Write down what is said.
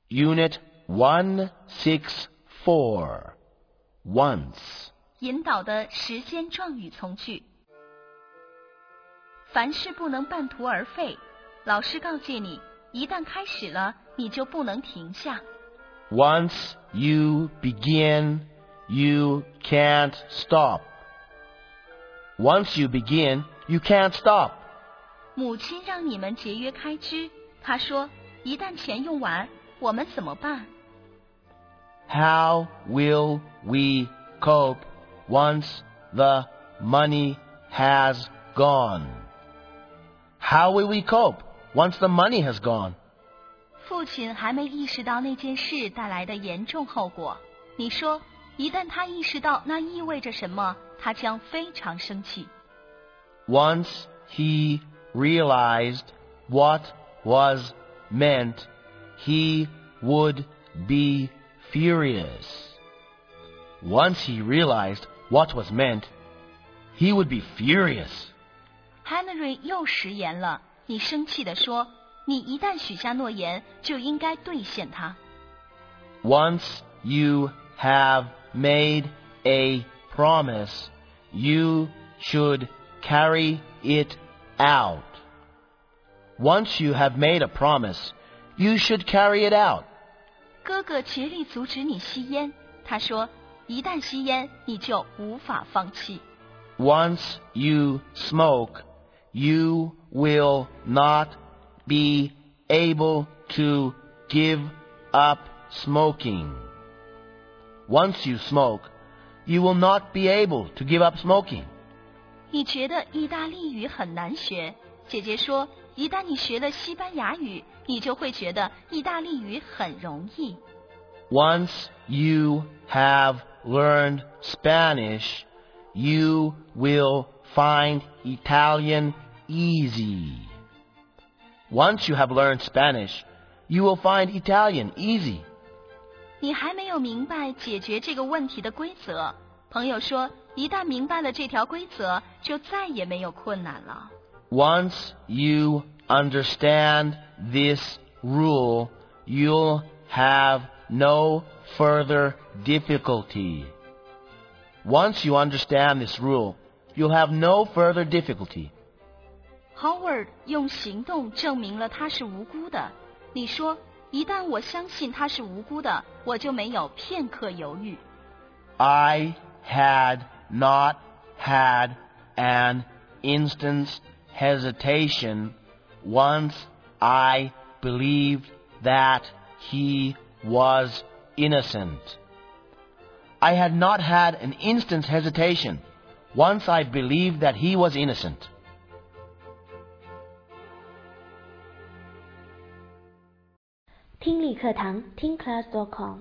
Unit 164. Once. 引导的时间状语从句。凡事不能半途而废，老师告诫你，一旦开始了，你就不能停下。 Once you begin, you can't stop. Once you begin, you can't stop. 母亲让你们节约开支，她说，一旦钱用完，我们怎么办？ How will we cope once the money has gone? How will we cope once the money has gone? 父亲还没意识到那件事带来的严重后果。你说，一旦他意识到那意味着什么，他将非常生气。 Once he realized what was meant, he would be furious. Once he realized what was meant, he would be furious. Henry 又食言了。你生气地说，你一旦许下诺言，就应该兑现它。 Once you have made a promise, you should carry it out. Once you have made a promise, you should carry it out. 哥哥竭力阻止你吸烟，他说，一旦吸烟，你就无法放弃。 Once you smoke, you will not be able to give up smoking. Once you smoke, you will not be able to give up smoking. 你觉得意大利语很难学？姐姐说，一旦你学了西班牙语，你就会觉得意大利语很容易。 Once you have learned Spanish, you will find Italian easy. Once you have learned Spanish, you will find Italian easy. 你还没有明白解决这个问题的规则。朋友说，一旦明白了这条规则，就再也没有困难了。 Once you understand this rule, you'll have no further difficulty. Once you understand this rule, you'll have no further difficulty. Howard 用行动证明了他是无辜的。你说，一旦我相信他是无辜的，我就没有片刻犹豫。 I had not had an instant's hesitation once I believed that he was innocent. I had not had an instant's hesitation once I believed that he was innocent. 听力课堂听class.com